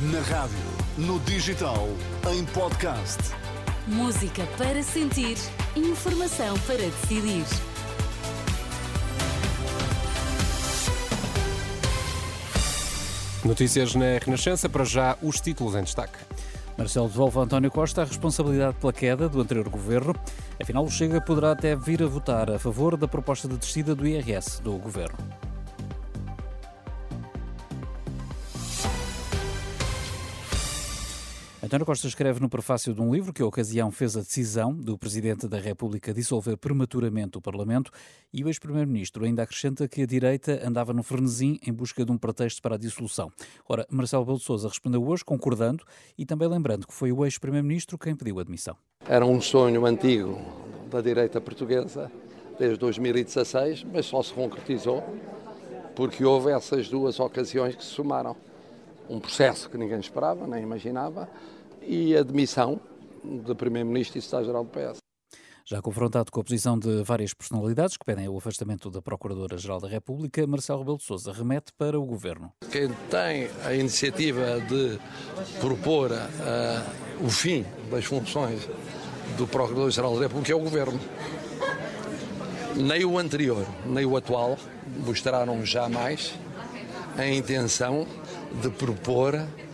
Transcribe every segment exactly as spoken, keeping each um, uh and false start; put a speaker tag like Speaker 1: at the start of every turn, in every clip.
Speaker 1: Na rádio, no digital, em podcast.
Speaker 2: Música para sentir, informação para decidir.
Speaker 3: Notícias na Renascença, para já os títulos em destaque.
Speaker 4: Marcelo devolve a António Costa a responsabilidade pela queda do anterior governo. Afinal, o Chega poderá até vir a votar a favor da proposta de descida do I R S do governo. António Costa escreve no prefácio de um livro que a ocasião fez a decisão do Presidente da República dissolver prematuramente o Parlamento, e o ex-Primeiro-Ministro ainda acrescenta que a direita andava no frenesim em busca de um pretexto para a dissolução. Ora, Marcelo Rebelo de Sousa respondeu hoje concordando e também lembrando que foi o ex-Primeiro-Ministro quem pediu a admissão.
Speaker 5: Era um sonho antigo da direita portuguesa desde dois mil e dezasseis, mas só se concretizou porque houve essas duas ocasiões que se somaram. Um processo que ninguém esperava, nem imaginava, e a demissão do Primeiro-Ministro e Secretário-Geral do P S.
Speaker 4: Já confrontado com a posição de várias personalidades que pedem o afastamento da Procuradora-Geral da República, Marcelo Rebelo de Sousa remete para o Governo.
Speaker 5: Quem tem a iniciativa de propor uh, o fim das funções do Procurador-Geral da República é o Governo. Nem o anterior, nem o atual mostraram jamais a intenção de propor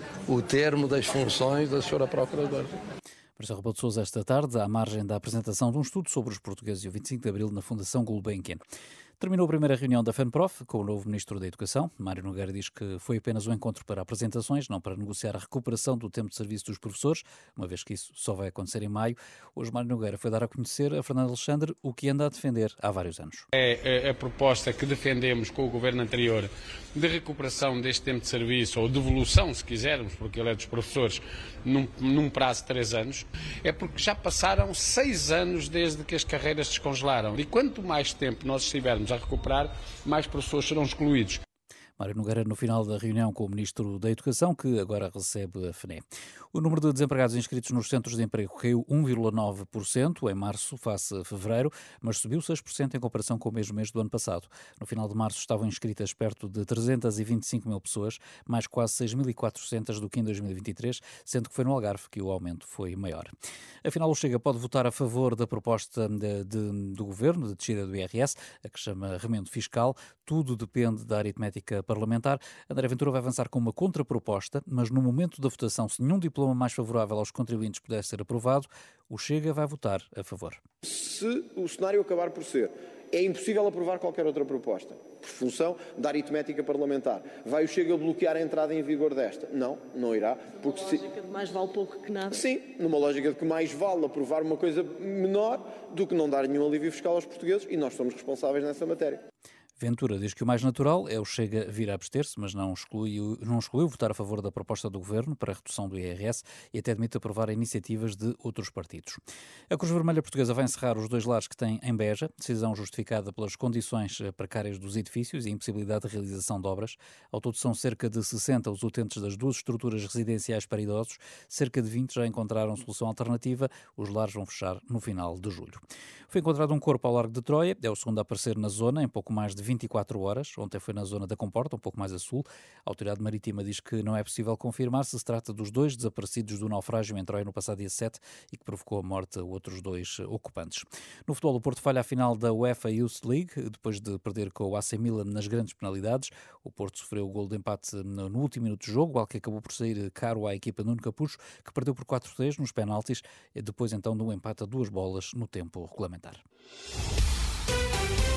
Speaker 5: o termo das funções da senhora Procuradora.
Speaker 4: Marcelo Rebelo de Sousa esta tarde, à margem da apresentação de um estudo sobre os portugueses e o vinte e cinco de Abril na Fundação Gulbenkian. Terminou a primeira reunião da FENPROF com o novo Ministro da Educação. Mário Nogueira diz que foi apenas um encontro para apresentações, não para negociar a recuperação do tempo de serviço dos professores, uma vez que isso só vai acontecer em maio. Hoje Mário Nogueira foi dar a conhecer a Fernando Alexandre o que anda a defender há vários anos.
Speaker 6: É a proposta que defendemos com o Governo anterior de recuperação deste tempo de serviço, ou devolução, se quisermos, porque ele é dos professores, num, num prazo de três anos, é porque já passaram seis anos desde que as carreiras descongelaram. E quanto mais tempo nós estivermos a recuperar, mais professores serão excluídos.
Speaker 4: Mário Nogueira no final da reunião com o Ministro da Educação, que agora recebe a F N E. O número de desempregados inscritos nos centros de emprego caiu um vírgula nove por cento em março face a fevereiro, mas subiu seis por cento em comparação com o mesmo mês do ano passado. No final de março estavam inscritas perto de trezentas e vinte e cinco mil pessoas, mais quase seis mil e quatrocentas do que em dois mil e vinte e três, sendo que foi no Algarve que o aumento foi maior. Afinal, o Chega pode votar a favor da proposta de, de, do Governo de descida do I R S, a que chama remendo fiscal. Tudo depende da aritmética parlamentar. André Ventura vai avançar com uma contraproposta, mas no momento da votação, se nenhum diploma mais favorável aos contribuintes pudesse ser aprovado, o Chega vai votar a favor.
Speaker 7: Se o cenário acabar por ser é impossível aprovar qualquer outra proposta, por função da aritmética parlamentar, vai o Chega bloquear a entrada em vigor desta? Não, não irá. Porque
Speaker 8: numa lógica se... de mais vale pouco que nada?
Speaker 7: Sim, numa lógica de que mais vale aprovar uma coisa menor do que não dar nenhum alívio fiscal aos portugueses, e nós somos responsáveis nessa matéria.
Speaker 4: Ventura diz que o mais natural é o Chega vir a abster-se, mas não excluiu, não excluiu votar a favor da proposta do Governo para a redução do I R S e até admite aprovar iniciativas de outros partidos. A Cruz Vermelha Portuguesa vai encerrar os dois lares que tem em Beja, decisão justificada pelas condições precárias dos edifícios e a impossibilidade de realização de obras. Ao todo são cerca de sessenta os utentes das duas estruturas residenciais para idosos, cerca de vinte já encontraram solução alternativa, os lares vão fechar no final de julho. Foi encontrado um corpo ao largo de Troia, é o segundo a aparecer na zona, em pouco mais de vinte e quatro horas. Ontem foi na zona da Comporta, um pouco mais a sul. A autoridade marítima diz que não é possível confirmar se se trata dos dois desaparecidos do naufrágio em Troia no passado dia sete e que provocou a morte a outros dois ocupantes. No futebol, o Porto falha a final da UEFA Youth League, depois de perder com o A C Milan nas grandes penalidades. O Porto sofreu o gol de empate no último minuto de jogo, algo que acabou por sair caro à equipa de Nuno Capucho, que perdeu por quatro a três nos penaltis, depois então de um empate a duas bolas no tempo regulamentar.